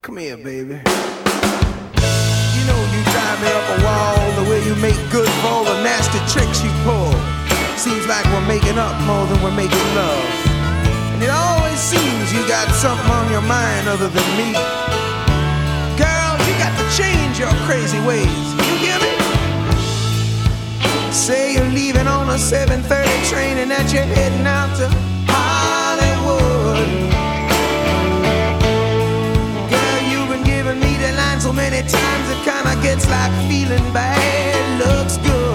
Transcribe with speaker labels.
Speaker 1: Come here, baby. You know you drive me up a wall, the way you make good for all the nasty tricks you pull. Seems like we're making up more than we're making love. And it always seems you got something on your mind other than me. Girl, you got to change your crazy ways. You hear me? Say you're leaving on a 7:30 train and that you're heading out to Hollywood. Girl, you've been giving me the line so many times it kinda gets like feeling bad looks good.